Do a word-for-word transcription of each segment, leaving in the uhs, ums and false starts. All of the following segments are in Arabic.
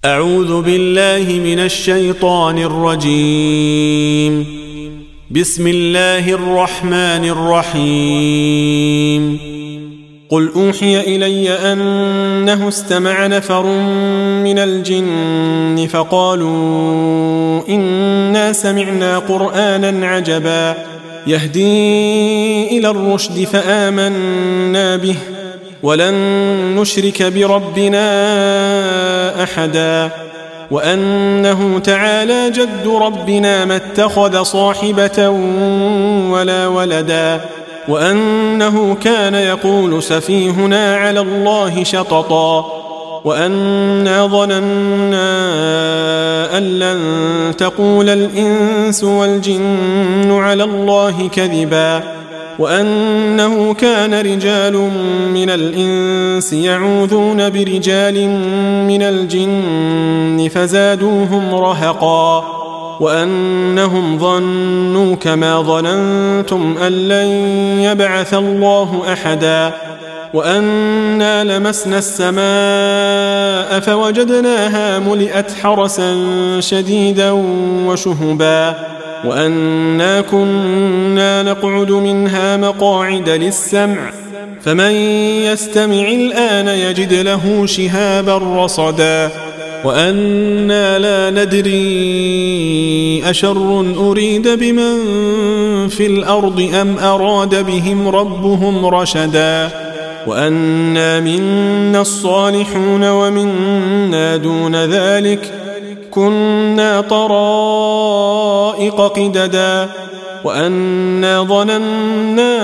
أعوذ بالله من الشيطان الرجيم. بسم الله الرحمن الرحيم. قل أوحي إلي أنه استمع نفر من الجن فقالوا إنا سمعنا قرآنا عجبا يهدي إلى الرشد فآمنا به ولن نشرك بربنا أحدا وأنه تعالى جد ربنا ما اتخذ صاحبة ولا ولدا وأنه كان يقول سفيهنا على الله شططا وأنا ظننا أن لن تقول الإنس والجن على الله كذبا وأنه كان رجال من الإنس يعوذون برجال من الجن فزادوهم رهقا وأنهم ظنوا كما ظننتم أن لن يبعث الله أحدا وأنا لمسنا السماء فوجدناها ملئت حرسا شديدا وشهبا وأنا كنا نقعد منها مقاعد للسمع فمن يستمع الآن يجد له شهابا رصدا وأنا لا ندري أشر أريد بمن في الأرض أم أراد بهم ربهم رشدا وأنا منا الصالحون ومنا دون ذلك كنا طرائق قددا وأنا ظننا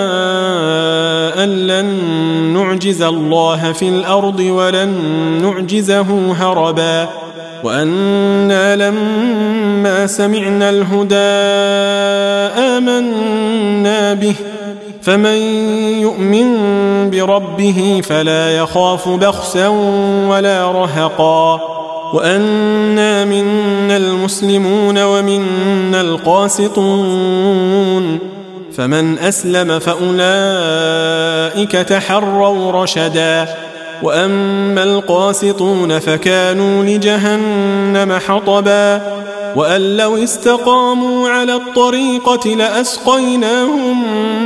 أن لن نعجز الله في الأرض ولن نعجزه هربا وأنا لما سمعنا الهدى آمنا به فمن يؤمن بربه فلا يخاف بخسا ولا رهقا وأنا منا المسلمون ومنا القاسطون فمن أسلم فأولئك تحروا رشدا وأما القاسطون فكانوا لجهنم حطبا وأن لو استقاموا على الطريقة لأسقيناهم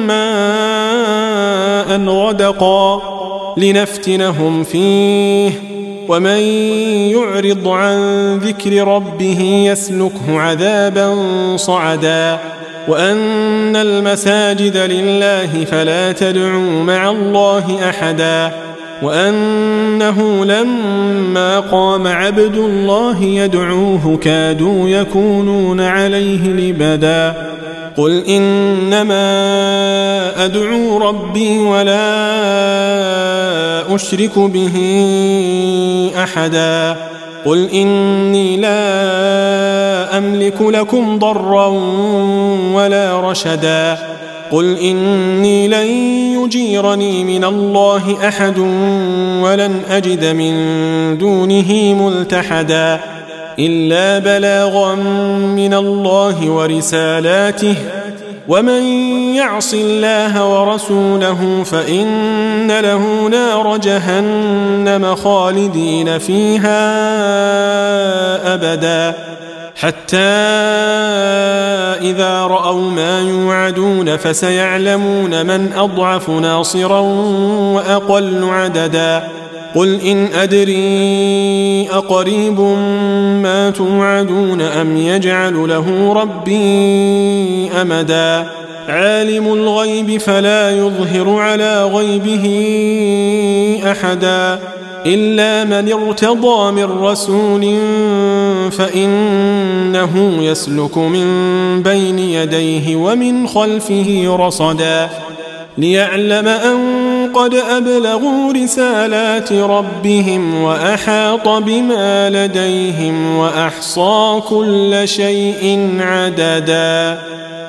ماء غدقا لنفتنهم فيه ومن يعرض عن ذكر ربه يسلكه عذابا صعدا وأن المساجد لله فلا تدعوا مع الله أحدا وأنه لما قام عبد الله يدعوه كادوا يكونون عليه لبدا قل إنما أدعو ربي ولا أشرك به أحدا قل إني لا أملك لكم ضرا ولا رشدا قل إني لن يجيرني من الله أحد ولن أجد من دونه ملتحدا إلا بلاغا من الله ورسالاته ومن يعص الله ورسوله فإن له نار جهنم خالدين فيها أبدا حتى إذا رأوا ما يوعدون فسيعلمون من أضعف ناصرا وأقل عددا قل إن أدري أقريب ما توعدون أم يجعل له ربي أمدا عالم الغيب فلا يظهر على غيبه أحدا إلا من ارتضى من رسول فإنه يسلك من بين يديه ومن خلفه رصدا ليعلم أن قد أبلغوا رسالات ربهم وأحاط بما لديهم وأحصى كل شيء عددا.